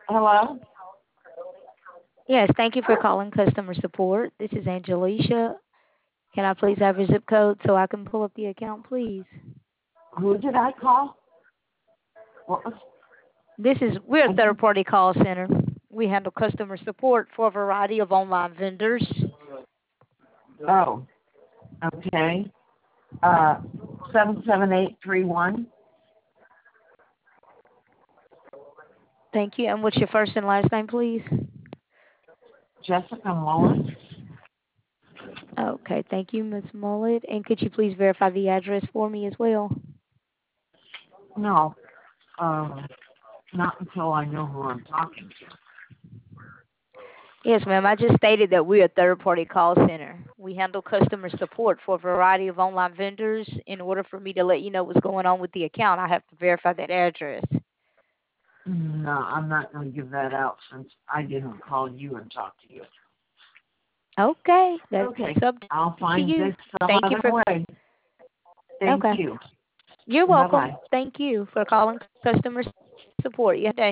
Hello? Yes, thank you for calling customer support. This is Angelicia. Can I please have your zip code so I can pull up the account, please? Who did I call? What was, We're a I didn't, third party call center. We handle customer support for a variety of online vendors. oh, okay. Uh, 77831, Thank you. And what's your first and last name, please? Jessica Mullen. Okay, thank you, Ms. Mullet. And could you please verify the address for me as well? No, not until I know who I'm talking to. Yes, ma'am. I just stated that we're a third party call center. We handle customer support for a variety of online vendors. In order for me to let you know what's going on with the account, I have to verify that address. No, I'm not going to give that out since I didn't call you and talk to you. Okay, that's Okay, up I'll to find you. this some Thank you other for. way. Thank Okay, you. you're welcome. Bye-bye. Thank you for calling customer support. You have a good day.